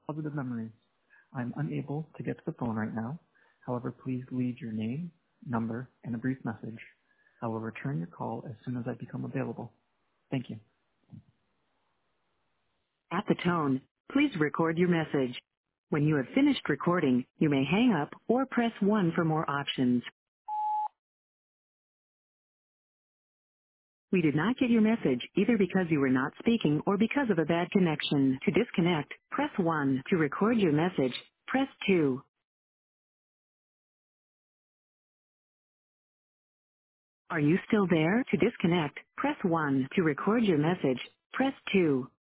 positive memories. I'm unable to get to the phone right now. However, please leave your name, number, and a brief message. I will return your call as soon as I become available. Thank you. At the tone, please record your message. When you have finished recording, you may hang up or press 1 for more options. We did not get your message either because you were not speaking or because of a bad connection. To disconnect, press 1. To record your message, press 2. Are you still there? To disconnect, press 1. To record your message, press 2.